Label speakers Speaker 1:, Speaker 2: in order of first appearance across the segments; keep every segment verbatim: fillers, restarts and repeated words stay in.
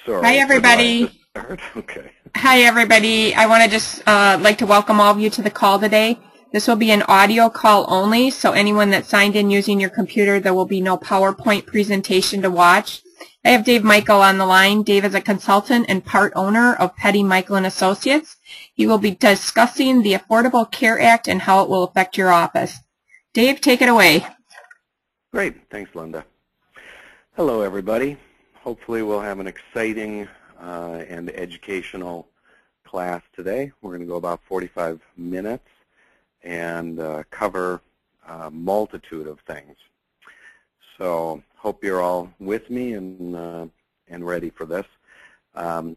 Speaker 1: Sorry.
Speaker 2: Hi, everybody.
Speaker 1: So start? Okay.
Speaker 2: Hi, everybody. I want to just uh, like to welcome all of you to the call today. This will be an audio call only, so anyone that signed in using your computer, there will be no PowerPoint presentation to watch. I have Dave Michael on the line. Dave is a consultant and part owner of Petty Michael and Associates. He will be discussing the Affordable Care Act and how it will affect your office. Dave, take it away.
Speaker 1: Great. Thanks, Linda. Hello, everybody. Hopefully we'll have an exciting uh, and educational class today. We're going to go about forty-five minutes and uh, cover a multitude of things. So hope you're all with me and, uh, and ready for this. Um,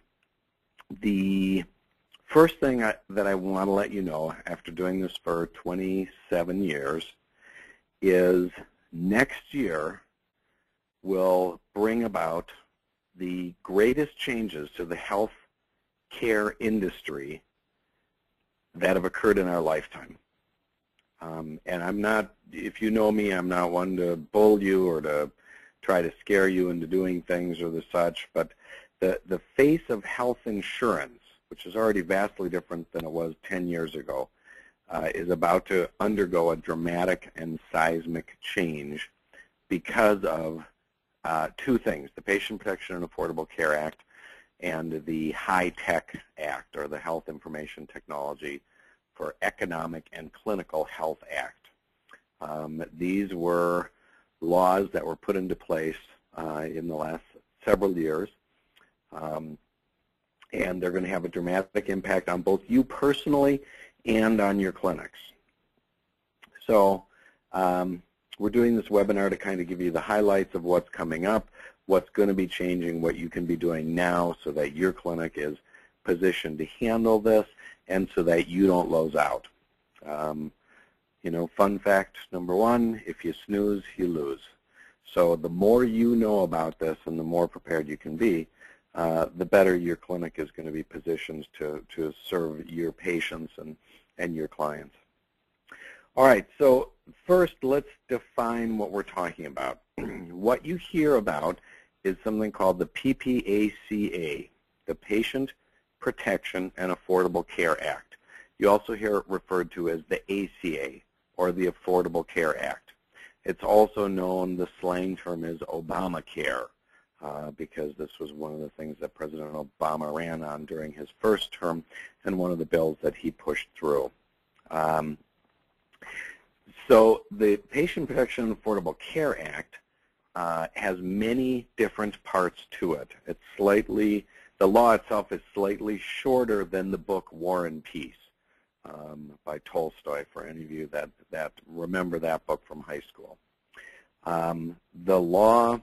Speaker 1: the first thing I, that I want to let you know after doing this for twenty-seven years is next year will bring about the greatest changes to the health care industry that have occurred in our lifetime. Um, and I'm not, if you know me, I'm not one to bull you or to try to scare you into doing things or the such, but the, the face of health insurance, which is already vastly different than it was ten years ago, uh, is about to undergo a dramatic and seismic change because of uh, two things, the Patient Protection and Affordable Care Act and the HITECH Act, or the Health Information Technology for Economic and Clinical Health Act. Um, these were laws that were put into place uh, in the last several years, um, and they're going to have a dramatic impact on both you personally and on your clinics. So um, we're doing this webinar to kind of give you the highlights of what's coming up, what's going to be changing, what you can be doing now so that your clinic is positioned to handle this and so that you don't lose out. Um, you know, fun fact number one, if you snooze, you lose. So the more you know about this and the more prepared you can be, uh, the better your clinic is going to be positioned to, to serve your patients and, and your clients. All right, so first let's define what we're talking about. What you hear about is something called the P P A C A, the Patient Protection and Affordable Care Act. You also hear it referred to as the A C A, or the Affordable Care Act. It's also known, the slang term is Obamacare, uh, because this was one of the things that President Obama ran on during his first term and one of the bills that he pushed through. Um, so the Patient Protection and Affordable Care Act uh, has many different parts to it. It's slightly, the law itself is slightly shorter than the book War and Peace um, by Tolstoy, for any of you that, that remember that book from high school. Um, the law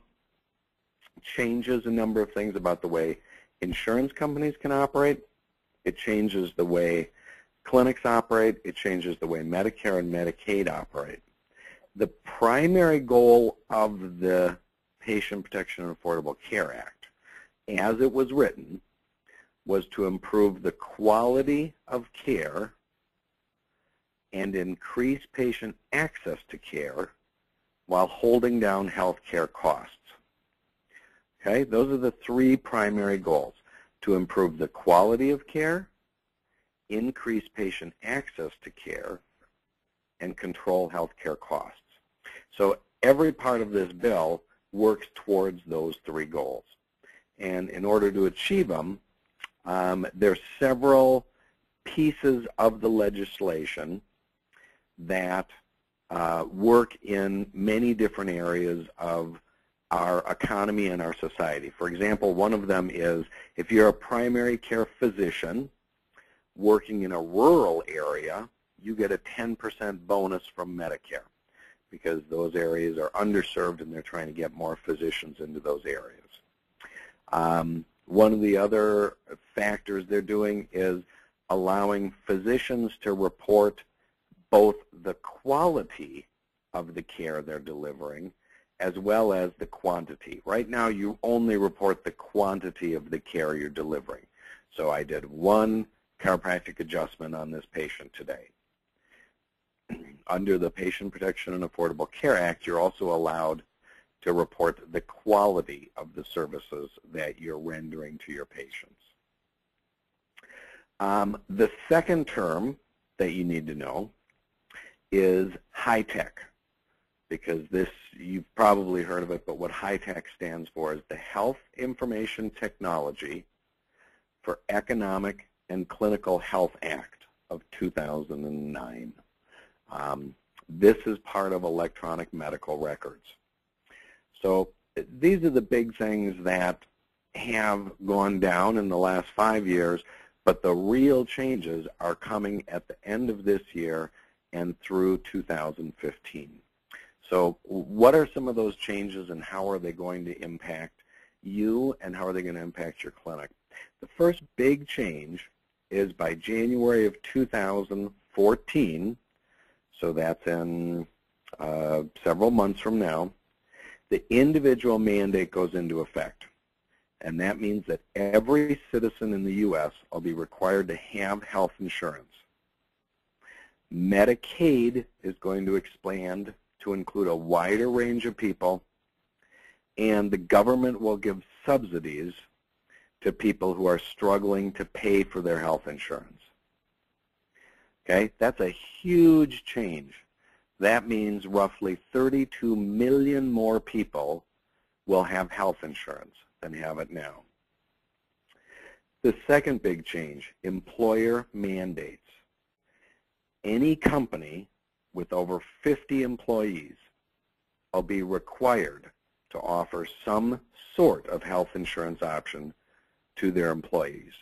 Speaker 1: changes a number of things about the way insurance companies can operate. It changes the way clinics operate. It changes the way Medicare and Medicaid operate. The primary goal of the Patient Protection and Affordable Care Act, as it was written, was to improve the quality of care and increase patient access to care while holding down health care costs. Okay, those are the three primary goals: to improve the quality of care, increase patient access to care, and control health care costs. So every part of this bill works towards those three goals. And in order to achieve them, um, there are several pieces of the legislation that uh, work in many different areas of our economy and our society. For example, one of them is if you're a primary care physician working in a rural area, you get a ten percent bonus from Medicare because those areas are underserved and they're trying to get more physicians into those areas. Um, one of the other factors they're doing is allowing physicians to report both the quality of the care they're delivering as well as the quantity. Right now you only report the quantity of the care you're delivering. So I did one chiropractic adjustment on this patient today. Under the Patient Protection and Affordable Care Act, you're also allowed to report the quality of the services that you're rendering to your patients. Um, the second term that you need to know is high-tech, because this, you've probably heard of it, but what high-tech stands for is the Health Information Technology for Economic and Clinical Health Act of two thousand nine. Um, this is part of electronic medical records. So these are the big things that have gone down in the last five years, but the real changes are coming at the end of this year and through two thousand fifteen. So what are some of those changes and how are they going to impact you and how are they going to impact your clinic? The first big change is by January of two thousand fourteen, so that's in uh, several months from now, the individual mandate goes into effect. And that means that every citizen in the U S will be required to have health insurance. Medicaid is going to expand to include a wider range of people, and the government will give subsidies to people who are struggling to pay for their health insurance. Okay, that's a huge change. That means roughly thirty-two million more people will have health insurance than have it now. The second big change, employer mandates. Any company with over fifty employees will be required to offer some sort of health insurance option to their employees.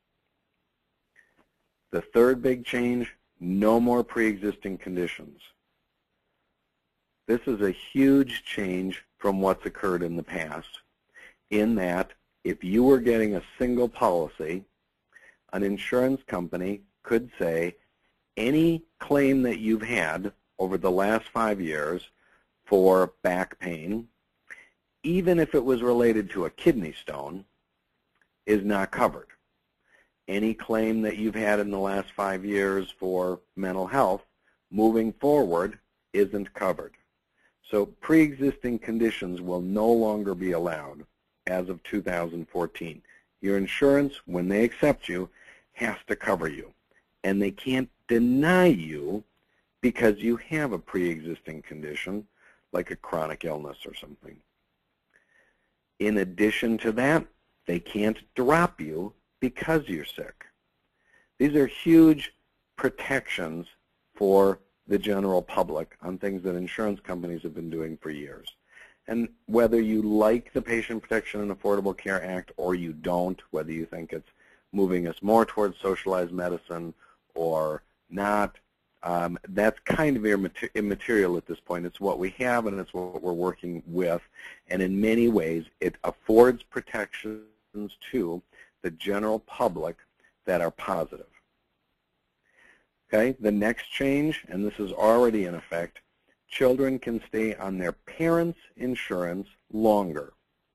Speaker 1: The third big change, no more pre-existing conditions. This is a huge change from what's occurred in the past, in that if you were getting a single policy, an insurance company could say any claim that you've had over the last five years for back pain, even if it was related to a kidney stone, is not covered. Any claim that you've had in the last five years for mental health, moving forward, isn't covered. So pre-existing conditions will no longer be allowed as of two thousand fourteen. Your insurance, when they accept you, has to cover you. And they can't deny you because you have a pre-existing condition, like a chronic illness or something. In addition to that, they can't drop you because you're sick. These are huge protections for the general public on things that insurance companies have been doing for years. And whether you like the Patient Protection and Affordable Care Act or you don't, whether you think it's moving us more towards socialized medicine or not, um, that's kind of immaterial at this point. It's what we have and it's what we're working with. And in many ways, it affords protections to the general public that are positive. Okay, the next change, and this is already in effect, children can stay on their parents' insurance longer.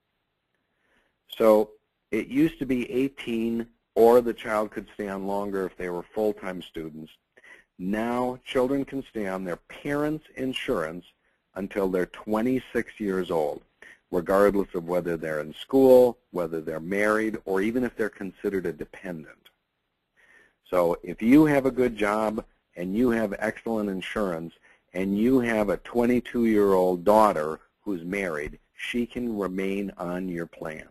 Speaker 1: So it used to be eighteen, or the child could stay on longer if they were full-time students. Now children can stay on their parents' insurance until they're twenty-six years old, regardless of whether they're in school, whether they're married, or even if they're considered a dependent. So if you have a good job and you have excellent insurance and you have a twenty-two-year-old daughter who's married, she can remain on your plan.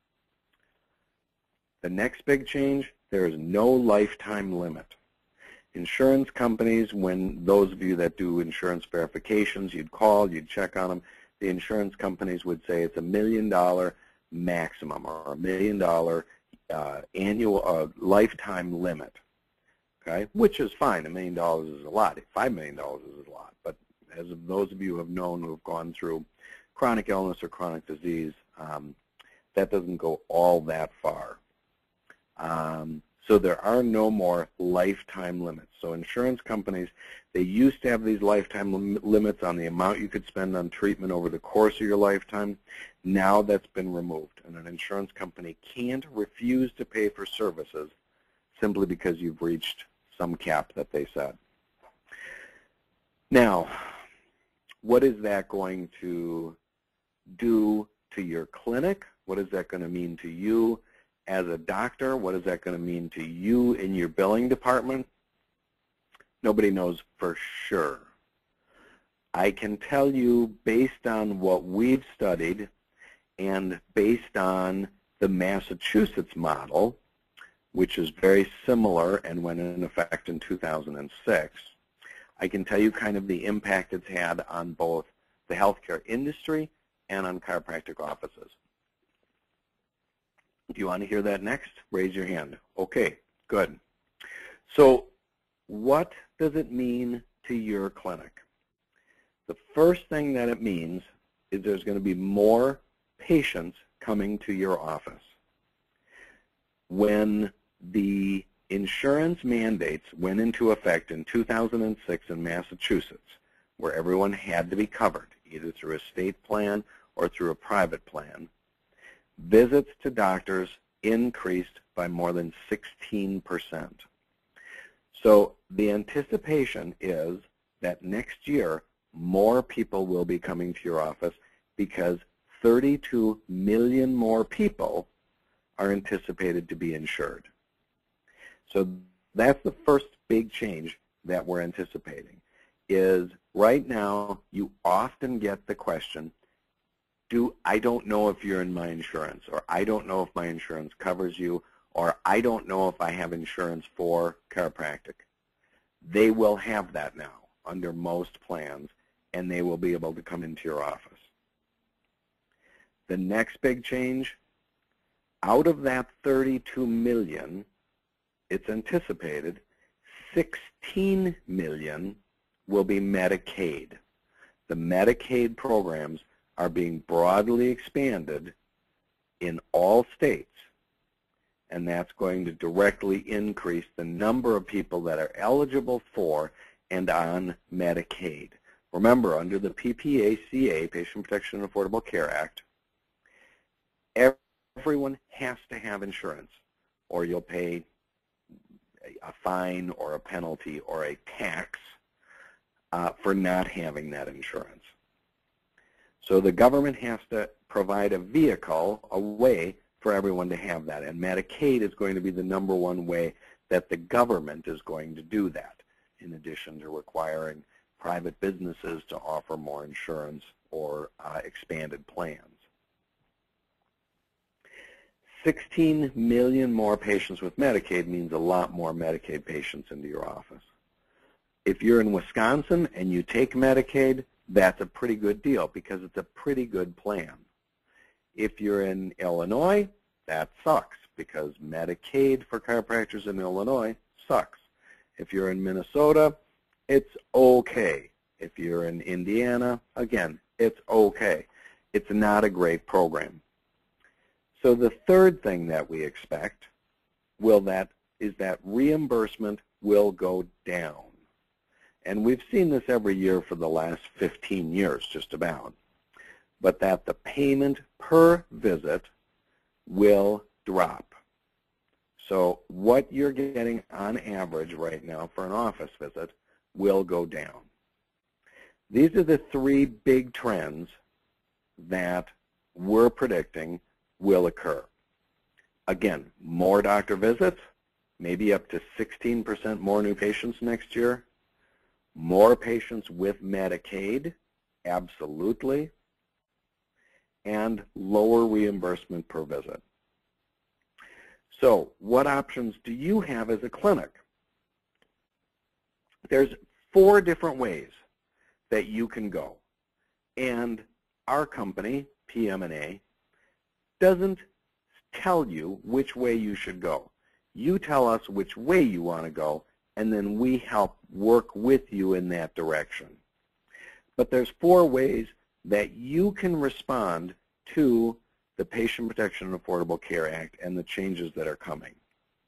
Speaker 1: The next big change, there is no lifetime limit. Insurance companies, when those of you that do insurance verifications, you'd call, you'd check on them, the insurance companies would say it's a million dollar maximum or a million dollar uh, annual uh, lifetime limit. Okay, which is fine. A million dollars is a lot. Five million dollars is a lot. But as of those of you who have known who have gone through chronic illness or chronic disease, um, that doesn't go all that far. Um, so there are no more lifetime limits. So insurance companies, they used to have these lifetime lim limits on the amount you could spend on treatment over the course of your lifetime. Now that's been removed, and an insurance company can't refuse to pay for services simply because you've reached some cap that they set. Now, what is that going to do to your clinic? What is that going to mean to you as a doctor? What is that going to mean to you in your billing department? Nobody knows for sure. I can tell you, based on what we've studied and based on the Massachusetts model, which is very similar and went in effect in two thousand six, I can tell you kind of the impact it's had on both the healthcare industry and on chiropractic offices. Do you want to hear that next? Raise your hand. Okay, good. So what does it mean to your clinic? The first thing that it means is there's going to be more patients coming to your office. When the insurance mandates went into effect in two thousand six in Massachusetts, where everyone had to be covered, either through a state plan or through a private plan, visits to doctors increased by more than sixteen percent. So the anticipation is that next year more people will be coming to your office because thirty-two million more people are anticipated to be insured. So that's the first big change that we're anticipating, is right now you often get the question, do I don't know if you're in my insurance, or I don't know if my insurance covers you, or I don't know if I have insurance for chiropractic. They will have that now under most plans, and they will be able to come into your office. The next big change, out of that thirty-two million, it's anticipated sixteen million will be Medicaid. The Medicaid programs are being broadly expanded in all states, and that's going to directly increase the number of people that are eligible for and on Medicaid. Remember, under the P P A C A, Patient Protection and Affordable Care Act, everyone has to have insurance, or you'll pay a fine or a penalty or a tax uh, for not having that insurance. So the government has to provide a vehicle, a way for everyone to have that. And Medicaid is going to be the number one way that the government is going to do that, in addition to requiring private businesses to offer more insurance or uh, expanded plans. sixteen million more patients with Medicaid means a lot more Medicaid patients into your office. If you're in Wisconsin and you take Medicaid, that's a pretty good deal because it's a pretty good plan. If you're in Illinois, that sucks because Medicaid for chiropractors in Illinois sucks. If you're in Minnesota, it's okay. If you're in Indiana, again, it's okay. It's not a great program. So the third thing that we expect will that is that reimbursement will go down. And we've seen this every year for the last fifteen years, just about. But that the payment per visit will drop. So what you're getting on average right now for an office visit will go down. These are the three big trends that we're predicting will occur. Again, more doctor visits, maybe up to sixteen percent more new patients next year. More patients with Medicaid, absolutely. And lower reimbursement per visit. So what options do you have as a clinic? There's four different ways that you can go. And our company, P M and A, doesn't tell you which way you should go. You tell us which way you want to go, and then we help work with you in that direction. But there's four ways that you can respond to the Patient Protection and Affordable Care Act and the changes that are coming.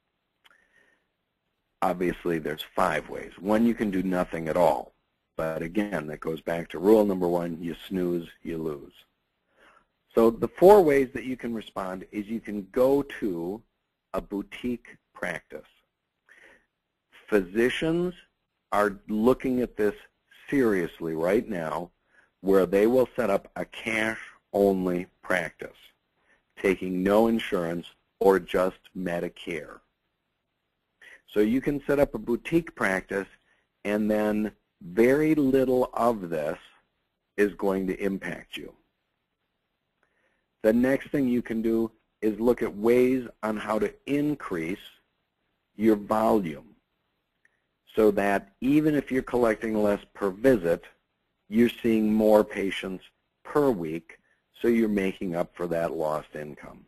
Speaker 1: Obviously, there's five ways. One, you can do nothing at all. But again, that goes back to rule number one, you snooze, you lose. So the four ways that you can respond is you can go to a boutique practice. Physicians are looking at this seriously right now, where they will set up a cash only practice, taking no insurance or just Medicare. So you can set up a boutique practice, and then very little of this is going to impact you. The next thing you can do is look at ways on how to increase your volume so that even if you're collecting less per visit, you're seeing more patients per week, so you're making up for that lost income.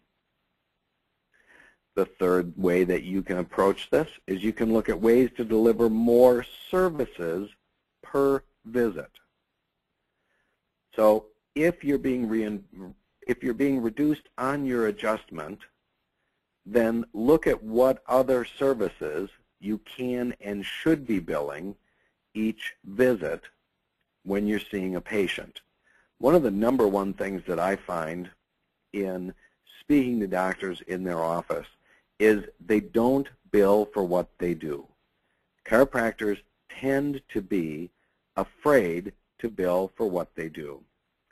Speaker 1: The third way that you can approach this is you can look at ways to deliver more services per visit. So if you're being re if you're being reduced on your adjustment, then look at what other services you can and should be billing each visit when you're seeing a patient. One of the number one things that I find in speaking to doctors in their office is they don't bill for what they do. Chiropractors tend to be afraid to bill for what they do.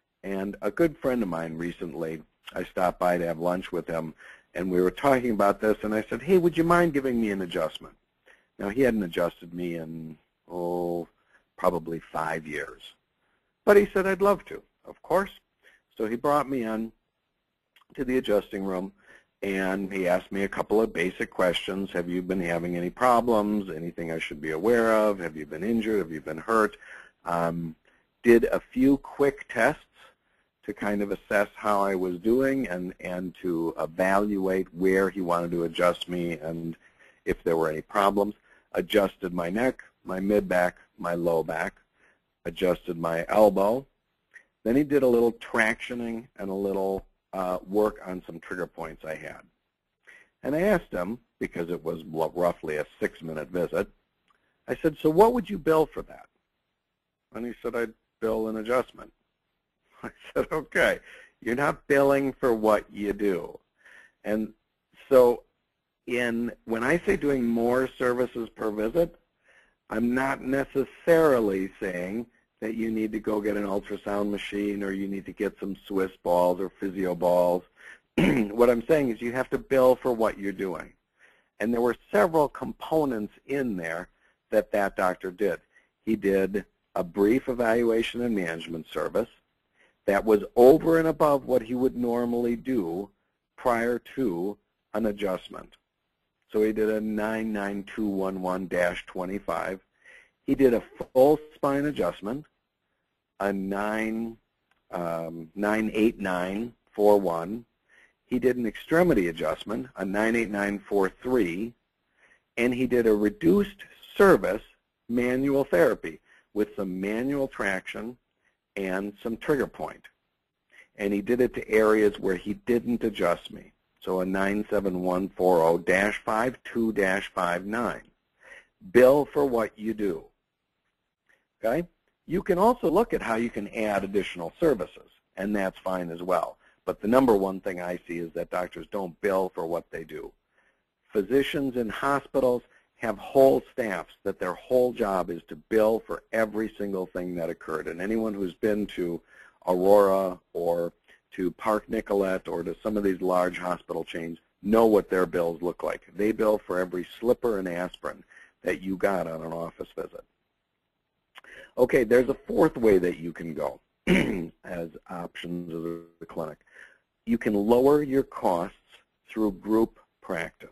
Speaker 1: And a good friend of mine recently, I stopped by to have lunch with him, and we were talking about this, and I said, hey, would you mind giving me an adjustment? Now, he hadn't adjusted me in, oh, probably five years. But he said, I'd love to, of course. So he brought me in to the adjusting room, and he asked me a couple of basic questions. Have you been having any problems? Anything I should be aware of? Have you been injured? Have you been hurt? Um, did a few quick tests to kind of assess how I was doing and, and to evaluate where he wanted to adjust me and if there were any problems. Adjusted my neck, my mid-back, my low back, adjusted my elbow. Then he did a little tractioning and a little uh, work on some trigger points I had. And I asked him, because it was roughly a six-minute visit, I said, so what would you bill for that? And he said, I'd bill an adjustment. I said, okay, you're not billing for what you do. And so in when I say doing more services per visit, I'm not necessarily saying that you need to go get an ultrasound machine or you need to get some Swiss balls or physio balls. What I'm saying is you have to bill for what you're doing. And there were several components in there that that doctor did. He did a brief evaluation and management service that was over and above what he would normally do prior to an adjustment. So he did a nine nine two one one dash twenty-five. He did a full spine adjustment, a nine eight nine four one. He did an extremity adjustment, a nine eight nine four three, and he did a reduced service manual therapy with some manual traction and some trigger point. And he did it to areas where he didn't adjust me. So a nine seven one four zero dash five two dash five nine. Bill for what you do. Okay? You can also look at how you can add additional services, and that's fine as well. But the number one thing I see is that doctors don't bill for what they do. Physicians in hospitals have whole staffs that their whole job is to bill for every single thing that occurred. And anyone who's been to Aurora or to Park Nicollet or to some of these large hospital chains know what their bills look like. They bill for every slipper and aspirin that you got on an office visit. Okay, there's a fourth way that you can go as options of the clinic. You can lower your costs through group practice.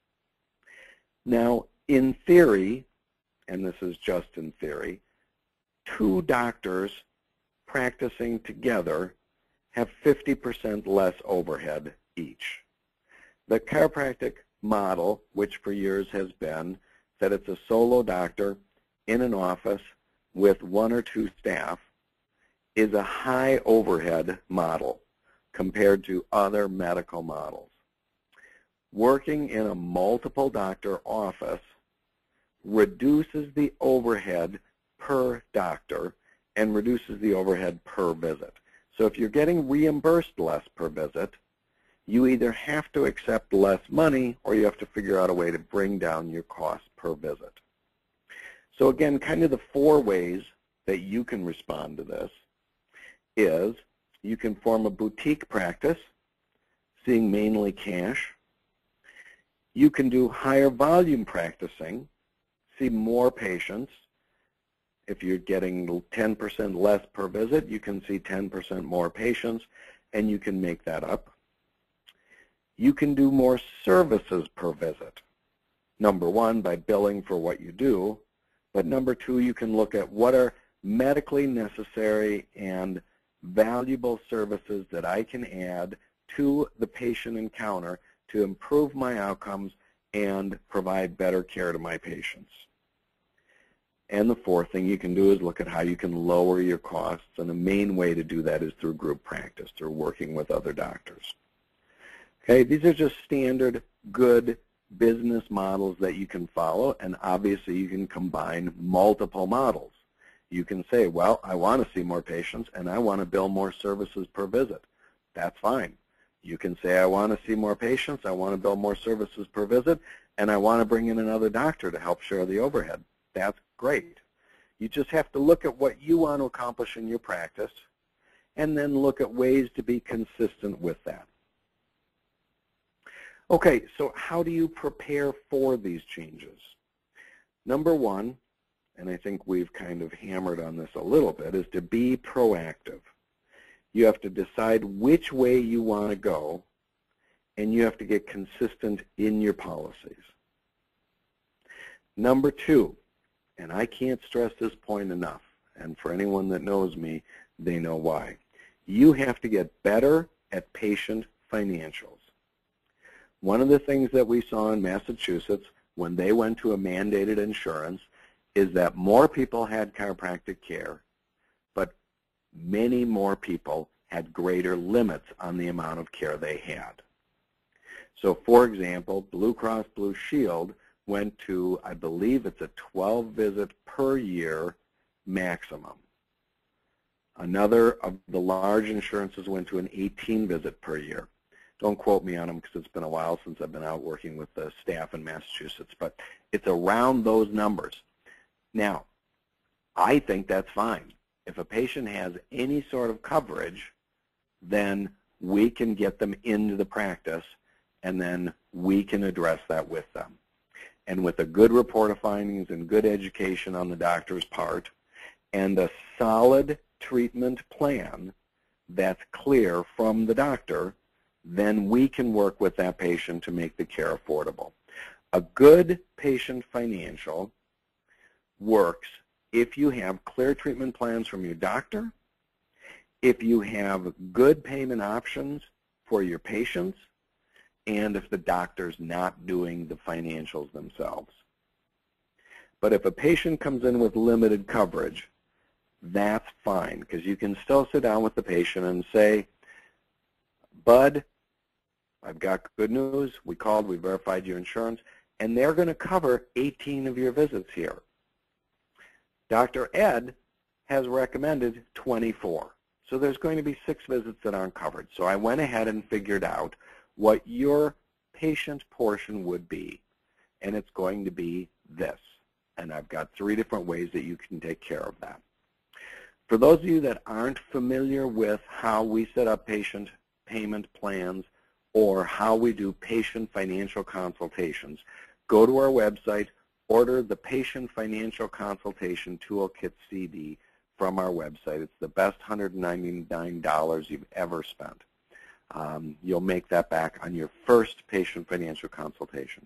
Speaker 1: Now, in theory, and this is just in theory, two doctors practicing together have fifty percent less overhead each. The chiropractic model, which for years has been that it's a solo doctor in an office with one or two staff, is a high overhead model compared to other medical models. Working in a multiple doctor office reduces the overhead per doctor and reduces the overhead per visit. So if you're getting reimbursed less per visit, you either have to accept less money or you have to figure out a way to bring down your cost per visit. So again, kind of the four ways that you can respond to this is You can form a boutique practice, seeing mainly cash. You can do higher volume practicing, see more patients. If you're getting ten percent less per visit, you can see ten percent more patients, and you can make that up. You can do more services per visit. Number one, by billing for what you do, but number two, you can look at what are medically necessary and valuable services that I can add to the patient encounter to improve my outcomes and provide better care to my patients. And the fourth thing you can do is look at how you can lower your costs, and the main way to do that is through group practice, through working with other doctors. Okay, these are just standard good business models that you can follow, and obviously you can combine multiple models. You can say, well, I want to see more patients and I want to bill more services per visit. That's fine. You can say, I want to see more patients, I want to bill more services per visit, and I want to bring in another doctor to help share the overhead. That's great. You just have to look at what you want to accomplish in your practice and then look at ways to be consistent with that. Okay, so how do you prepare for these changes? Number one, and I think we've kind of hammered on this a little bit, is to be proactive. You have to decide which way you want to go, and you have to get consistent in your policies. Number two, and I can't stress this point enough, and for anyone that knows me, they know why. You have to get better at patient financials. One of the things that we saw in Massachusetts when they went to a mandated insurance is that more people had chiropractic care, but many more people had greater limits on the amount of care they had. So for example, Blue Cross Blue Shield went to, I believe it's a twelve visit per year maximum. Another of the large insurances went to an eighteen visit per year. Don't quote me on them because it's been a while since I've been out working with the staff in Massachusetts, but it's around those numbers. Now, I think that's fine. If a patient has any sort of coverage, then we can get them into the practice, and then we can address that with them. And with a good report of findings and good education on the doctor's part, and a solid treatment plan that's clear from the doctor, then we can work with that patient to make the care affordable. A good patient financial works if you have clear treatment plans from your doctor, if you have good payment options for your patients, and if the doctor's not doing the financials themselves. But if a patient comes in with limited coverage, that's fine, because you can still sit down with the patient and say, Bud, I've got good news. We called, we verified your insurance, and they're going to cover eighteen of your visits here. Doctor Ed has recommended twenty-four. So there's going to be six visits that aren't covered. So I went ahead and figured out what your patient portion would be, and it's going to be this. And I've got three different ways that you can take care of that. For those of you that aren't familiar with how we set up patient payment plans or how we do patient financial consultations, go to our website, order the Patient Financial Consultation Toolkit C D from our website. It's the best one hundred ninety-nine dollars you've ever spent. Um, you'll make that back on your first patient financial consultation.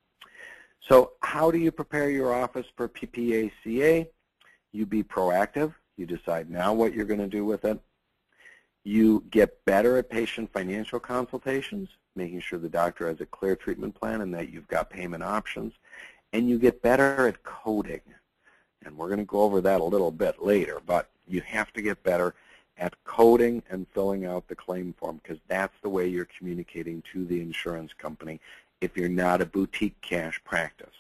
Speaker 1: So how do you prepare your office for P P A C A? You be proactive. You decide now what you're going to do with it. You get better at patient financial consultations, making sure the doctor has a clear treatment plan and that you've got payment options. And you get better at coding. And we're going to go over that a little bit later, but you have to get better at coding and filling out the claim form, because that's the way you're communicating to the insurance company if you're not a boutique cash practice.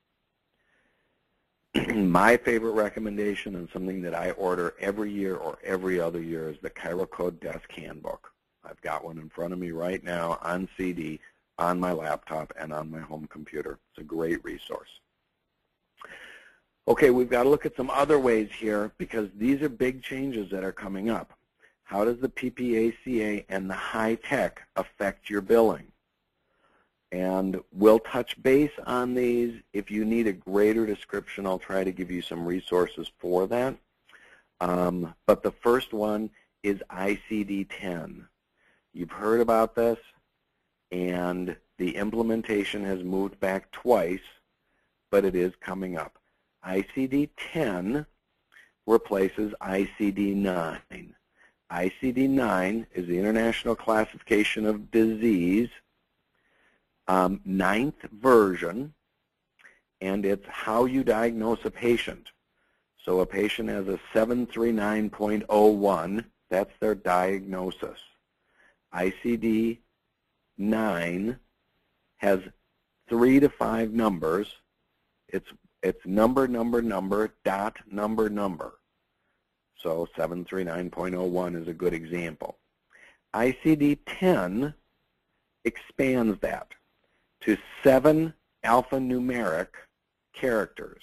Speaker 1: My favorite recommendation, and something that I order every year or every other year, is the ChiroCode Desk Handbook. I've got one in front of me right now on C D, on my laptop, and on my home computer. It's a great resource. Okay, we've got to look at some other ways here, because these are big changes that are coming up. how does the P P A C A and the high tech affect your billing? And we'll touch base on these. If you need a greater description, I'll try to give you some resources for that. Um, but the first one is I C D ten. You've heard about this, and the implementation has moved back twice, but it is coming up. I C D ten replaces I C D nine. I C D nine is the International Classification of Disease, um, ninth version, and it's how you diagnose a patient. So a patient has a seven three nine point oh one, that's their diagnosis. I C D nine has three to five numbers. It's, it's number, number, number, dot, number, number. So seven three nine point oh one is a good example. I C D ten expands that to seven alphanumeric characters.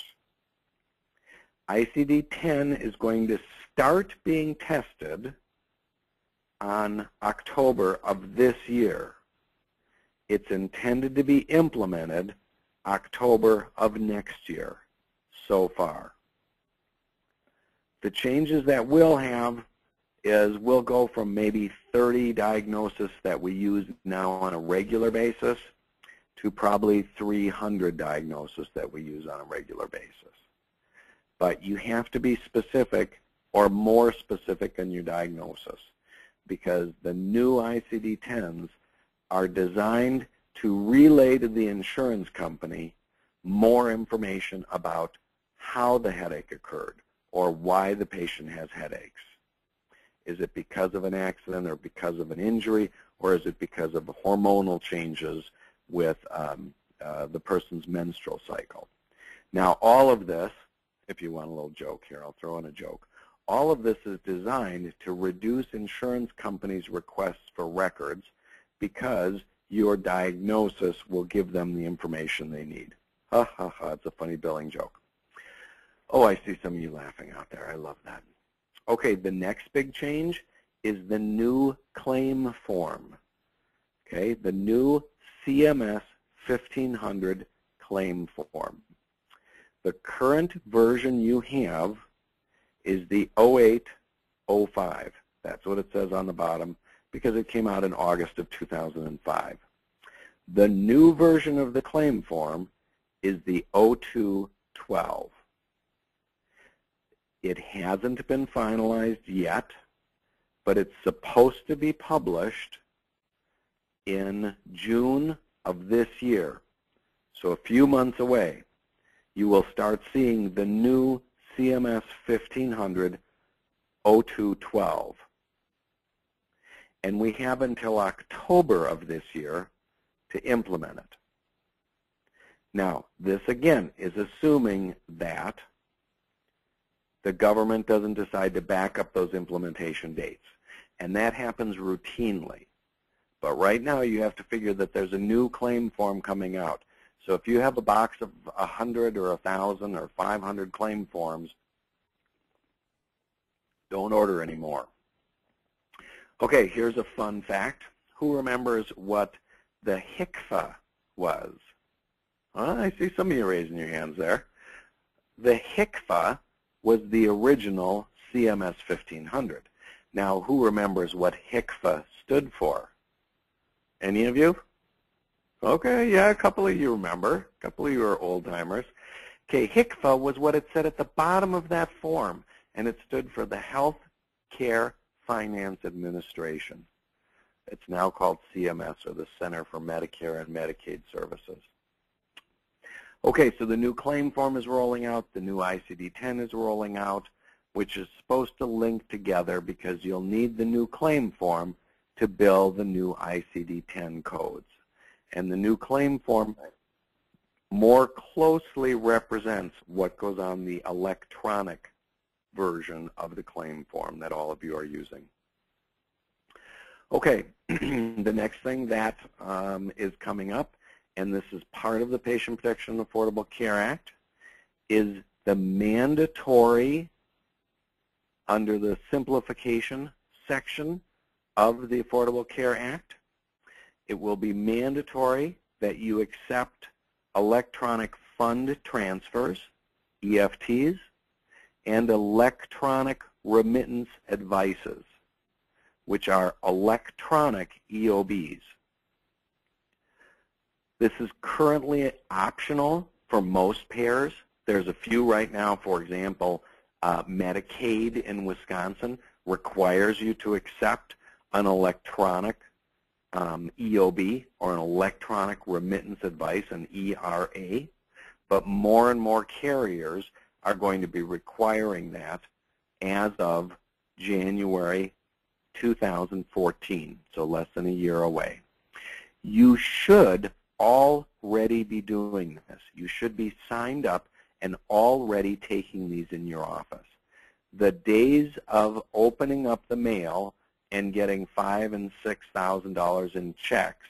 Speaker 1: I C D ten is going to start being tested on October of this year. It's intended to be implemented October of next year so far. The changes that we'll have is we'll go from maybe thirty diagnoses that we use now on a regular basis to probably three hundred diagnoses that we use on a regular basis. But you have to be specific or more specific in your diagnosis, because the new I C D tens are designed to relay to the insurance company more information about how the headache occurred or why the patient has headaches. Is it because of an accident or because of an injury, or is it because of hormonal changes with um, uh, the person's menstrual cycle? Now, all of this, if you want a little joke here, I'll throw in a joke. All of this is designed to reduce insurance companies' requests for records, because your diagnosis will give them the information they need. Ha ha ha, it's a funny billing joke. Oh, I see some of you laughing out there. I love that. Okay, the next big change is the new claim form. Okay, the new C M S fifteen hundred claim form. The current version you have is the oh eight oh five. That's what it says on the bottom, because it came out in August of two thousand five. The new version of the claim form is the oh two twelve. It hasn't been finalized yet, but it's supposed to be published in June of this year. So a few months away, you will start seeing the new C M S fifteen hundred oh two twelve. And we have until October of this year to implement it. Now, this again is assuming that the government doesn't decide to back up those implementation dates. And that happens routinely. But right now you have to figure that there's a new claim form coming out. So if you have a box of one hundred or one thousand or five hundred claim forms, don't order anymore. Okay, here's a fun fact. Who remembers what the H I C F A was? Well, I see some of you raising your hands there. The H I C F A was the original C M S fifteen hundred. Now, who remembers what H I C F A stood for? Any of you? Okay, yeah, a couple of you remember. A couple of you are old-timers. Okay, H I C F A was what it said at the bottom of that form, and it stood for the Health Care Finance Administration. It's now called C M S, or the Center for Medicare and Medicaid Services. Okay, so the new claim form is rolling out. The new I C D ten is rolling out, which is supposed to link together because you'll need the new claim form to bill the new I C D ten codes. And the new claim form more closely represents what goes on the electronic version of the claim form that all of you are using. Okay, the next thing that um, is coming up, and this is part of the Patient Protection and Affordable Care Act, is the mandatory, under the simplification section of the Affordable Care Act. It will be mandatory that you accept electronic fund transfers, E F Ts, and electronic remittance advices, which are electronic E O Bs. This is currently optional for most payers. There's a few right now. For example, uh, Medicaid in Wisconsin requires you to accept an electronic um, E O B, or an electronic remittance advice, an E R A. But more and more carriers are going to be requiring that as of January two thousand fourteen, so less than a year away. You should already be doing this. You should be signed up and already taking these in your office. The days of opening up the mail and getting five and six thousand dollars in checks,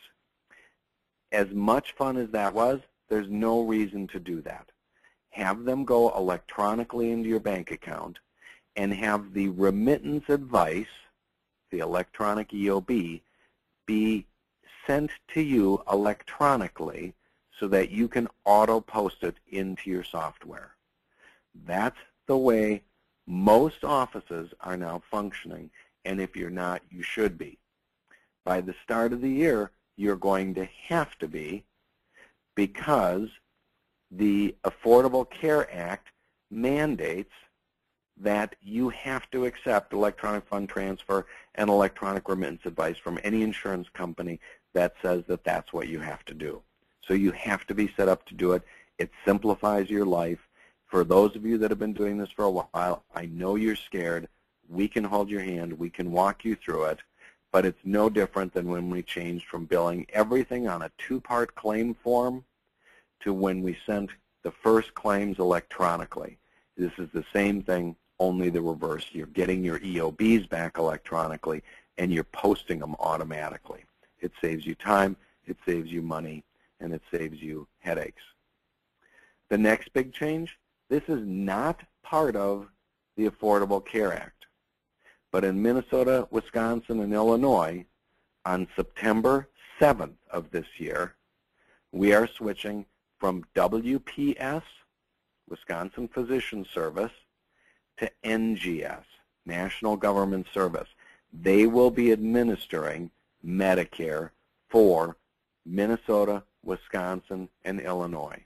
Speaker 1: as much fun as that was, there's no reason to do that. Have them go electronically into your bank account and have the remittance advice, the electronic E O B, be sent to you electronically so that you can auto-post it into your software. That's the way most offices are now functioning, and if you're not, you should be. By the start of the year, you're going to have to be, because the Affordable Care Act mandates that you have to accept electronic fund transfer and electronic remittance advice from any insurance company that says that that's what you have to do. So you have to be set up to do it. It simplifies your life. For those of you that have been doing this for a while, I know you're scared. We can hold your hand. We can walk you through it. But it's no different than when we changed from billing everything on a two-part claim form to when we sent the first claims electronically. This is the same thing, only the reverse. You're getting your E O Bs back electronically, and you're posting them automatically. It saves you time, it saves you money, and it saves you headaches. The next big change, this is not part of the Affordable Care Act. But in Minnesota, Wisconsin, and Illinois, on September seventh of this year, we are switching from W P S, Wisconsin Physician Service, to N G S, National Government Service. They will be administering Medicare for Minnesota, Wisconsin, and Illinois.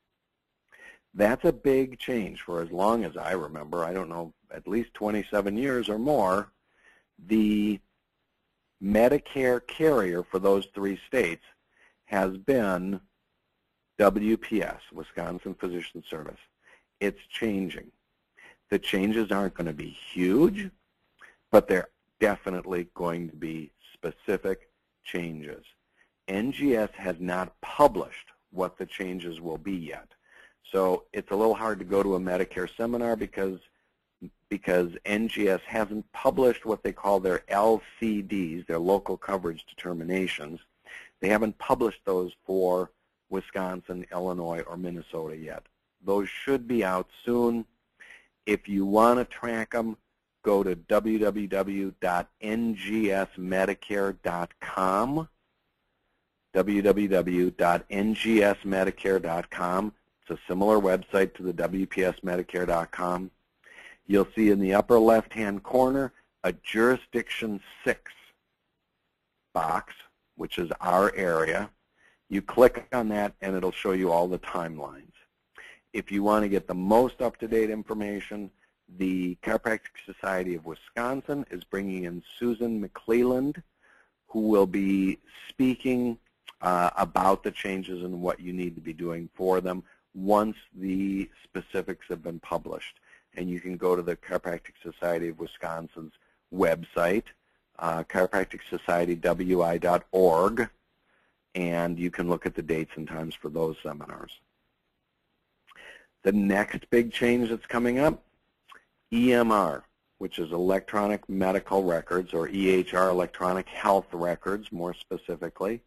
Speaker 1: That's a big change. For as long as I remember, I don't know, at least twenty-seven years or more, the Medicare carrier for those three states has been W P S, Wisconsin Physician Service. It's changing. The changes aren't going to be huge, but they're definitely going to be specific changes. N G S has not published what the changes will be yet. So it's a little hard to go to a Medicare seminar because, because N G S hasn't published what they call their L C Ds, their local coverage determinations. They haven't published those for Wisconsin, Illinois, or Minnesota yet. Those should be out soon. If you want to track them, go to w w w dot n g s medicare dot com, w w w dot n g s medicare dot com. It's a similar website to the w p s medicare dot com. You'll see in the upper left-hand corner a Jurisdiction six box, which is our area. You click on that, and it'll show you all the timelines. If you want to get the most up-to-date information, the Chiropractic Society of Wisconsin is bringing in Susan McClelland, who will be speaking uh, about the changes and what you need to be doing for them once the specifics have been published. And you can go to the Chiropractic Society of Wisconsin's website, uh, chiropractic society w i dot org, and you can look at the dates and times for those seminars. The next big change that's coming up, E M R, which is Electronic Medical Records, or E H R, Electronic Health Records, more specifically.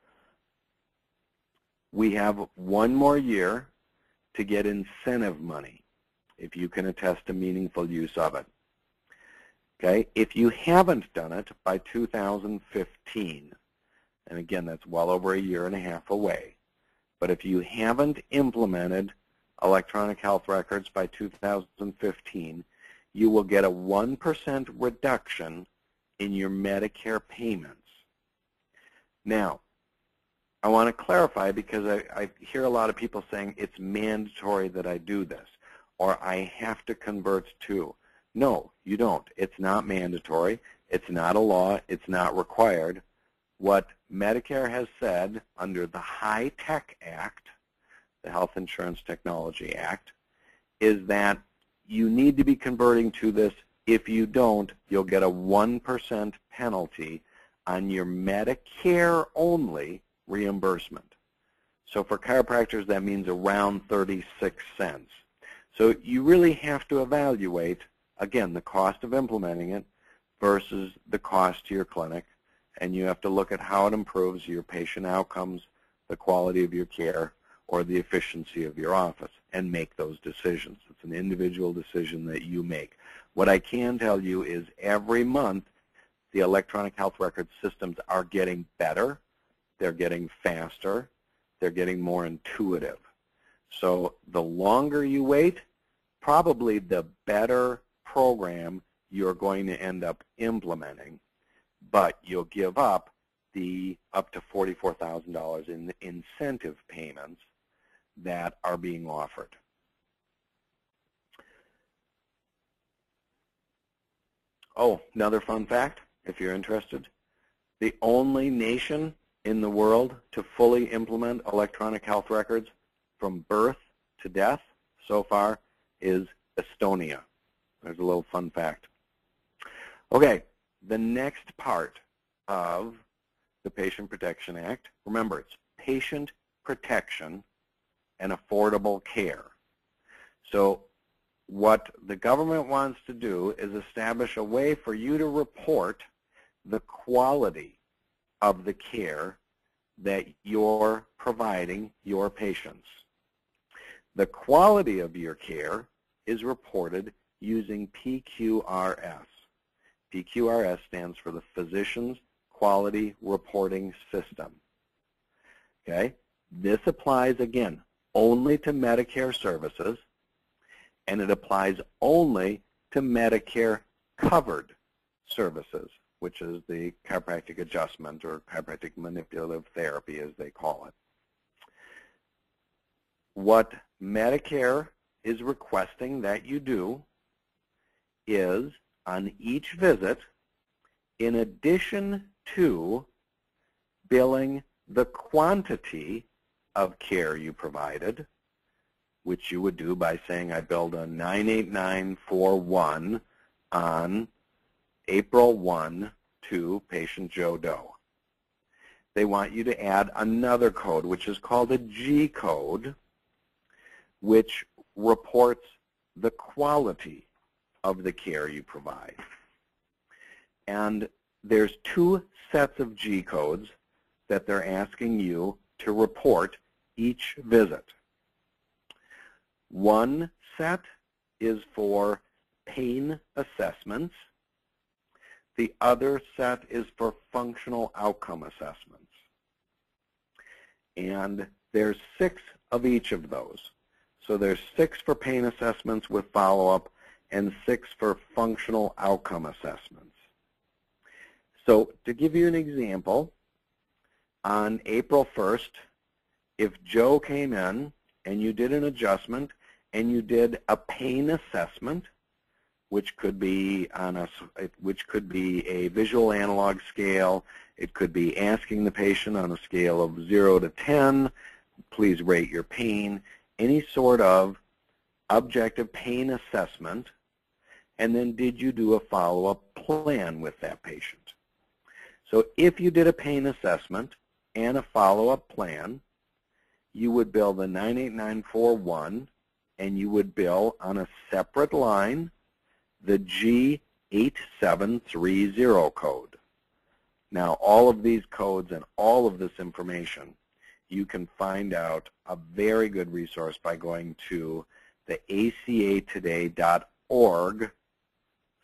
Speaker 1: We have one more year to get incentive money if you can attest to meaningful use of it. Okay, if you haven't done it by two thousand fifteen, and again, that's well over a year and a half away, but if you haven't implemented electronic health records by two thousand fifteen, you will get a one percent reduction in your Medicare payments. Now, I want to clarify because I, I hear a lot of people saying it's mandatory that I do this, or I have to convert to. No, you don't. It's not mandatory. It's not a law. It's not required. What Medicare has said under the HITECH Act, the Health Insurance Technology Act, is that you need to be converting to this. If you don't, you'll get a one percent penalty on your Medicare-only reimbursement. So for chiropractors, that means around thirty-six cents. So you really have to evaluate, again, the cost of implementing it versus the cost to your clinic, and you have to look at how it improves your patient outcomes, the quality of your care, or the efficiency of your office, and make those decisions. It's an individual decision that you make. What I can tell you is every month, the electronic health record systems are getting better, they're getting faster, they're getting more intuitive. So the longer you wait, probably the better program you're going to end up implementing, but you'll give up the up to forty-four thousand dollars in incentive payments that are being offered. Oh, another fun fact, if you're interested. The only nation in the world to fully implement electronic health records from birth to death so far is Estonia. There's a little fun fact. Okay, the next part of the Patient Protection Act, remember it's patient protection and affordable care. So what the government wants to do is establish a way for you to report the quality of the care that you're providing your patients. The quality of your care is reported using P Q R S. P Q R S stands for the Physicians Quality Reporting System. Okay? This applies, again, only to Medicare services, and it applies only to Medicare-covered services, which is the chiropractic adjustment or chiropractic manipulative therapy, as they call it. What Medicare is requesting that you do is, on each visit, in addition to billing the quantity of care you provided, which you would do by saying, I billed a nine eight nine four one on April first to patient Joe Doe. They want you to add another code, which is called a G code, which reports the quality of the care you provide. And there's two sets of G codes that they're asking you to report each visit. One set is for pain assessments. The other set is for functional outcome assessments. And there's six of each of those. So there's six for pain assessments with follow-up and six for functional outcome assessments. So to give you an example, on April first, if Joe came in and you did an adjustment and you did a pain assessment, which could be on a, which could be a visual analog scale, it could be asking the patient on a scale of zero to ten, please rate your pain, any sort of objective pain assessment, and then did you do a follow-up plan with that patient? So if you did a pain assessment and a follow-up plan, you would bill the nine eight nine four one, and you would bill on a separate line the G eight seven three zero code. Now, all of these codes and all of this information, you can find out a very good resource by going to the A C A today dot org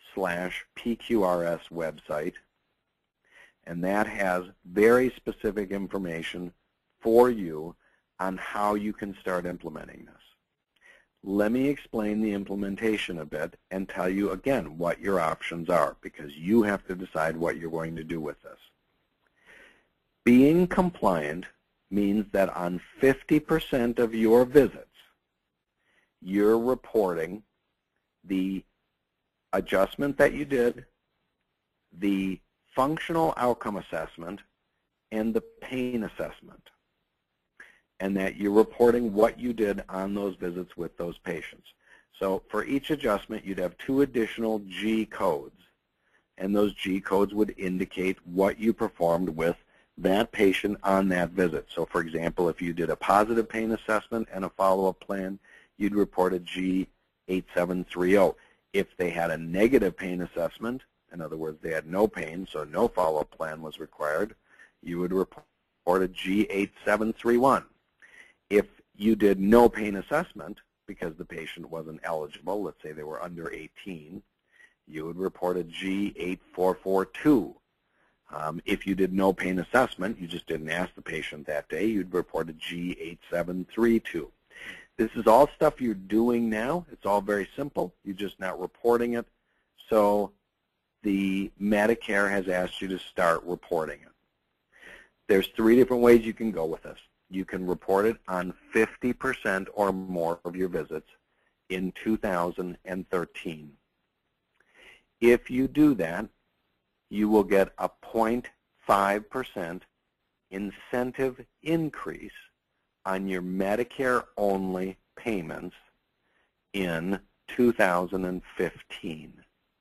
Speaker 1: slash P Q R S website, and that has very specific information for you on how you can start implementing this. Let me explain the implementation a bit and tell you again what your options are, because you have to decide what you're going to do with this. Being compliant means that on fifty percent of your visits, you're reporting the adjustment that you did, the functional outcome assessment, and the pain assessment, and that you're reporting what you did on those visits with those patients. So for each adjustment, you'd have two additional G codes, and those G codes would indicate what you performed with that patient on that visit. So for example, if you did a positive pain assessment and a follow-up plan, you'd report a G eight seven three zero. If they had a negative pain assessment, in other words, they had no pain, so no follow-up plan was required, you would report a G eight seven three one. If you did no pain assessment because the patient wasn't eligible, let's say they were under eighteen, you would report a G eight four four two. Um, if you did no pain assessment, you just didn't ask the patient that day, you'd report a G eight seven three two. This is all stuff you're doing now. It's all very simple. You're just not reporting it. So the Medicare has asked you to start reporting it. There's three different ways you can go with this. You can report it on fifty percent or more of your visits in two thousand thirteen. If you do that, you will get a zero point five percent incentive increase on your Medicare-only payments in two thousand fifteen.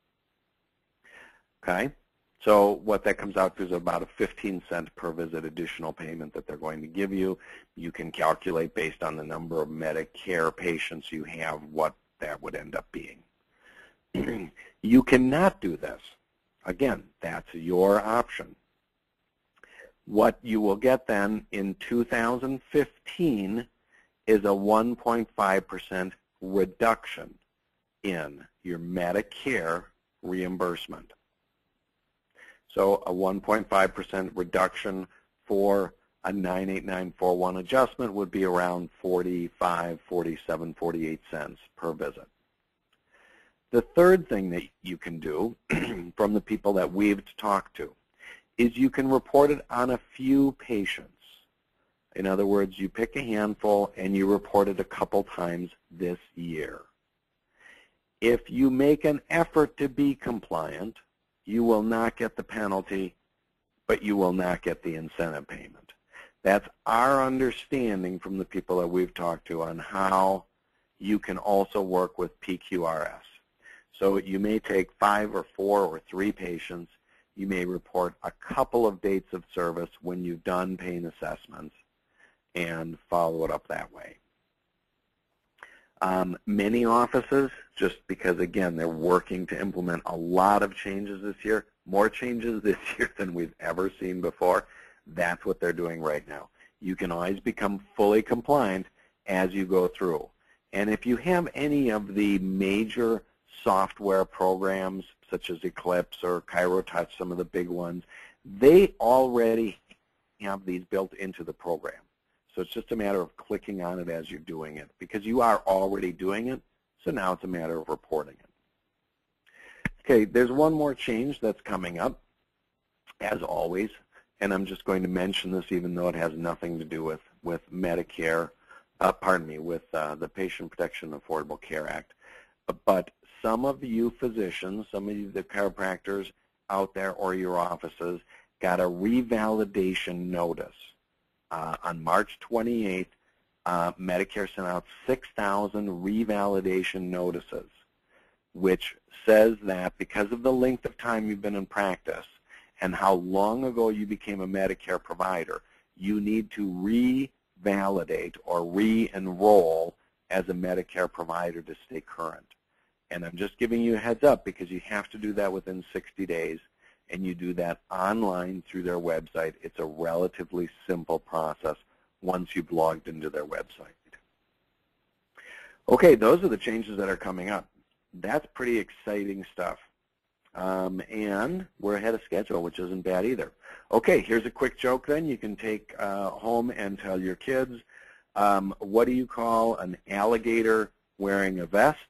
Speaker 1: Okay? So what that comes out to is about a fifteen cent per visit additional payment that they're going to give you. You can calculate based on the number of Medicare patients you have what that would end up being. You cannot do this. Again, that's your option. What you will get then in two thousand fifteen is a one point five percent reduction in your Medicare reimbursement. So a one point five percent reduction for a nine eight nine four one adjustment would be around forty-five, forty-seven, forty-eight cents per visit. The third thing that you can do from the people that we've talked to is you can report it on a few patients. In other words, you pick a handful and you report it a couple times this year. If you make an effort to be compliant, you will not get the penalty, but you will not get the incentive payment. That's our understanding from the people that we've talked to on how you can also work with P Q R S. So you may take five or four or three patients. You may report a couple of dates of service when you've done pain assessments and follow it up that way. Um, many offices, just because, again, they're working to implement a lot of changes this year, more changes this year than we've ever seen before, that's what they're doing right now. You can always become fully compliant as you go through. And if you have any of the major software programs, such as Eclipse or ChiroTouch, some of the big ones, they already have these built into the program. So it's just a matter of clicking on it as you're doing it, because you are already doing it, so now it's a matter of reporting it. Okay, there's one more change that's coming up, as always, and I'm just going to mention this even though it has nothing to do with, with Medicare, uh, pardon me, with uh, the Patient Protection and Affordable Care Act. But some of you physicians, some of you the chiropractors out there or your offices got a revalidation notice. Uh, on March twenty-eighth, uh, Medicare sent out six thousand revalidation notices, which says that because of the length of time you've been in practice and how long ago you became a Medicare provider, you need to revalidate or re-enroll as a Medicare provider to stay current. And I'm just giving you a heads up because you have to do that within sixty days, and you do that online through their website. It's a relatively simple process once you've logged into their website. Okay, those are the changes that are coming up. That's pretty exciting stuff. Um, and we're ahead of schedule, which isn't bad either. Okay, here's a quick joke then you can take uh, home and tell your kids. Um, what do you call an alligator wearing a vest?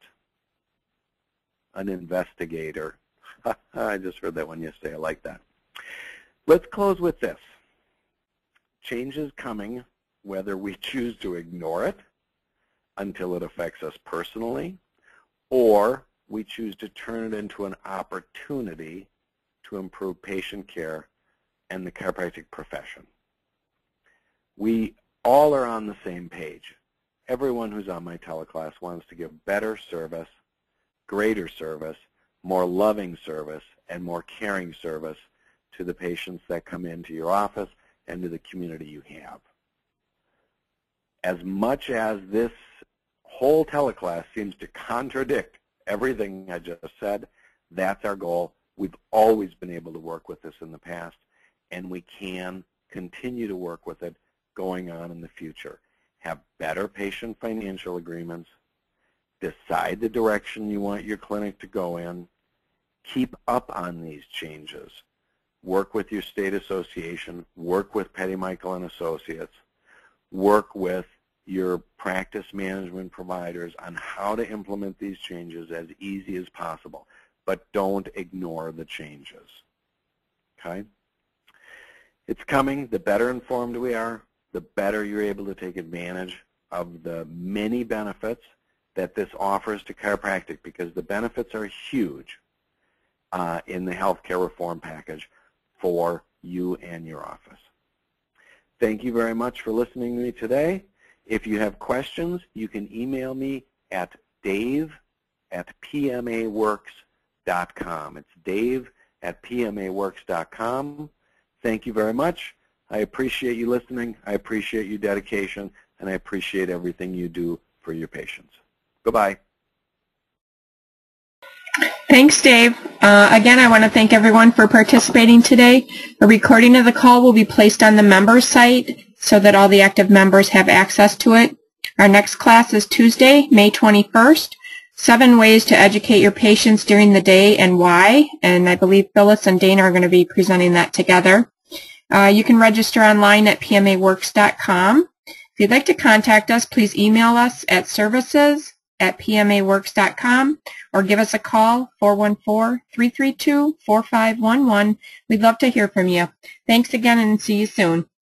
Speaker 1: An investigator. I just heard that one yesterday. I like that. Let's close with this. Change is coming whether we choose to ignore it until it affects us personally, or we choose to turn it into an opportunity to improve patient care and the chiropractic profession. We all are on the same page. Everyone who's on my teleclass wants to give better service, greater service, more loving service, and more caring service to the patients that come into your office and to the community you have. As much as this whole teleclass seems to contradict everything I just said, that's our goal. We've always been able to work with this in the past, and we can continue to work with it going on in the future. Have better patient financial agreements, decide the direction you want your clinic to go in, keep up on these changes, work with your state association, work with Petty Michael and Associates, work with your practice management providers on how to implement these changes as easy as possible, but don't ignore the changes, okay? It's coming. The better informed we are, the better you're able to take advantage of the many benefits that this offers to chiropractic, because the benefits are huge uh, in the healthcare reform package for you and your office. Thank you very much for listening to me today. If you have questions, you can email me at dave at p m a works dot com. It's dave at p m a works dot com. Thank you very much. I appreciate you listening. I appreciate your dedication, and I appreciate everything you do for your patients. Goodbye.
Speaker 2: Thanks, Dave. Uh, again, I want to thank everyone for participating today. A recording of the call will be placed on the members site so that all the active members have access to it. Our next class is Tuesday, May twenty-first. Seven ways to educate your patients during the day and why. And I believe Phyllis and Dana are going to be presenting that together. Uh, you can register online at p m a works dot com. If you'd like to contact us, please email us at services at p m a works dot com or give us a call, four one four, three three two, four five one one. We'd love to hear from you. Thanks again and see you soon.